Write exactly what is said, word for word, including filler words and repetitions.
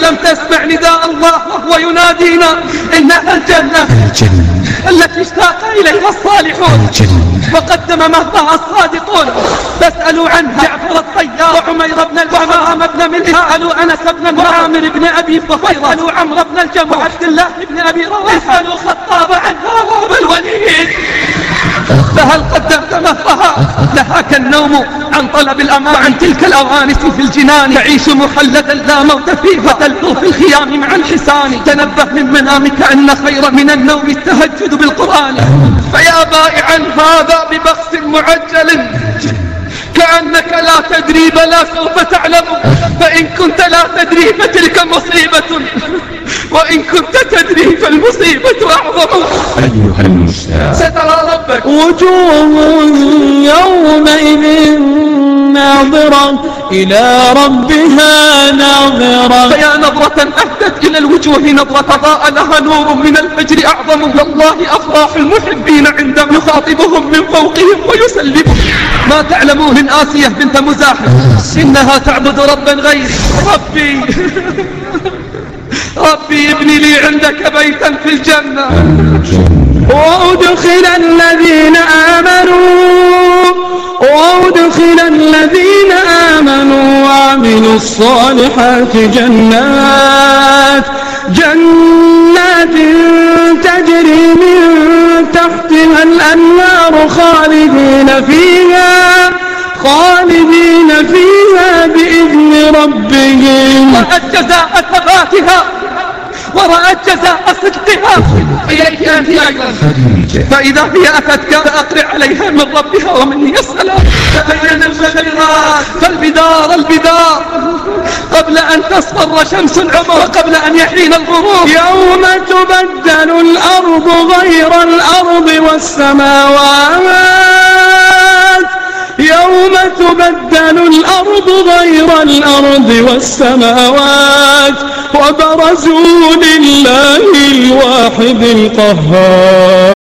ألم تسمع نداء الله وهو ينادينا إنها الجنة التي اشتاق إليها الصالحون وقدم مهرها الصادقون. فاسألوا عنها جعفر الطيار وعمير بن الوهام بن ملك، اسألوا أنس بن عامر بن أبي فهيرة، اسألوا عمرو بن الجمع وعبد الله بن أبي رواحة، اسألوا خطاب عنها أبا الوليد. فهل قدمت مهرها؟ لهاك النوم عن طلب الأمان، وعن تلك الأوانس في الجنان تعيش محلدا لا موت فيه، وتلقوا في الخيام مع الحسان. تنبه من منامك أن خيرا من النوم التهجد بالقرآن. فيا بائعا هذا ببخس معجل كأنك لا تدري بلا سوف تعلم، فإن كنت لا تدري فتلك مصيبة، وإن كنت تدري فالمصيبة أعظم. أيها المستاذ سترى ربك وجوه يومئذ ناظرة إلى ربها ناظرة. فيا نظرة أهدت إلى الوجوه نظرة ضاء لها نور من الفجر أعظم. والله أفراح المحبين عندما يخاطبهم من فوقهم ويسلمهم. ما تعلمون من آسية بنت مزاحم إنها تعبد ربا غير ربي. ربي ابني لي عندك بيتا في الجنة، وأدخل الذين آمنوا وأدخل الذين آمنوا وعملوا الصالحات جنات جنات تجري من تحتها الأنهار خالدين فيها خالدين فيها بإذن ربهم. رأت جزاء ثباتها ورأت جزاء صدقها. إليك أنت أيضا، فإذا هي أتتك فأقرع عليها من ربها ومني السلام. تبين الشجرات فالبدار البدار قبل أن تصفر شمس العمر وقبل أن يحين الغروب. يوم تبدل الأرض غير الأرض والسماوات يوم تبدل الأرض غير الأرض والسماوات وبرزوا لله الواحد القهار.